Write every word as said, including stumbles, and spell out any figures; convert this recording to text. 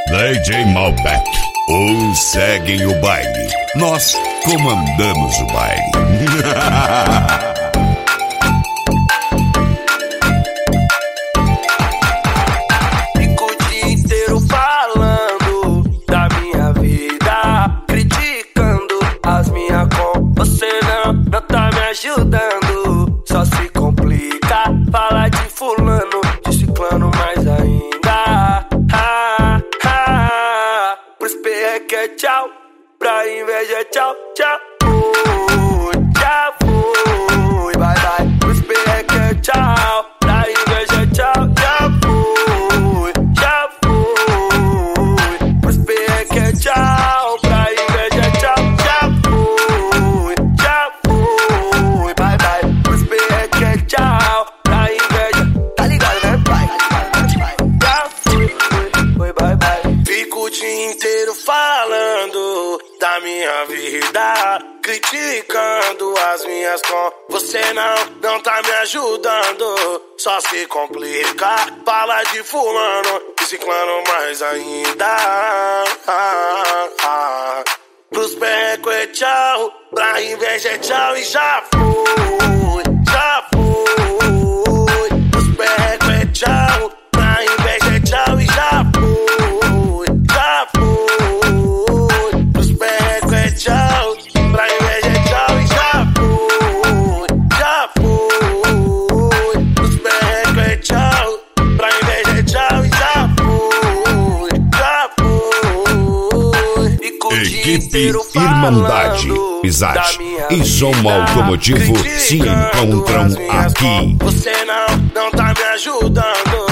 D J Malbec. Uns seguem o baile, nós comandamos o baile. Fico o dia inteiro falando da minha vida, criticando as minhas com. Você não, não tá me ajudando, só se complica. Fala de fulano, de ciclano mais ainda. Ah, ah, pros P é que é tchau, pra inveja é tchau, tchau. Fui, já fui, bye bye. Pros P é que é tchau, pra inveja é tchau, já fui, já fui. Pros P é que é tchau, pra inveja é tchau, já fui, já fui, bye bye. Pros P é que é tchau, pra inveja, tá ligado, né, pai? Já fui, fui, fui, bye bye. Fico o dia inteiro falando da minha vida, criticando as minhas com. Você não, não tá me ajudando, só se complica. Fala de fulano, de ciclano mais ainda. Ah, ah. Pros perrecos é tchau, pra inveja é tchau e já fui, já fui. Pros perrecos é tchau, pra inveja é tchau e já fui, já fui. Pros perrecos é tchau, pra inveja é tchau e já fui, já fui. Pros perrecos é tchau, pra inveja é tchau e já fui, já fui. Fico o dia Equipe inteiro Irmandade, falando Pisat da minha e Som vida, Automotivo se criticando encontram as minhas aqui. com. Você não, não tá me ajudando,